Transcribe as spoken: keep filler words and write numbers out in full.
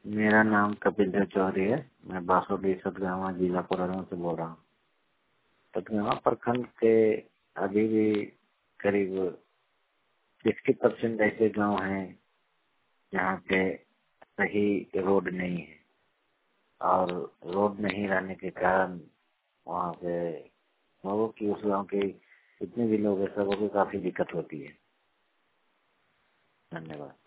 मेरा नाम कपिल चौधरी है। मैं बासोडी सतगावा जिला कोडरमा से बोल रहा हूँ। सतगावा प्रखंड के अभी भी करीब सिक्सटी परसेंट ऐसे गांव हैं जहाँ पे सही रोड नहीं है, और रोड नहीं रहने के कारण वहाँ पे लोगों की, उस गांव के जितने भी लोग हैं सबको काफी दिक्कत होती है। धन्यवाद।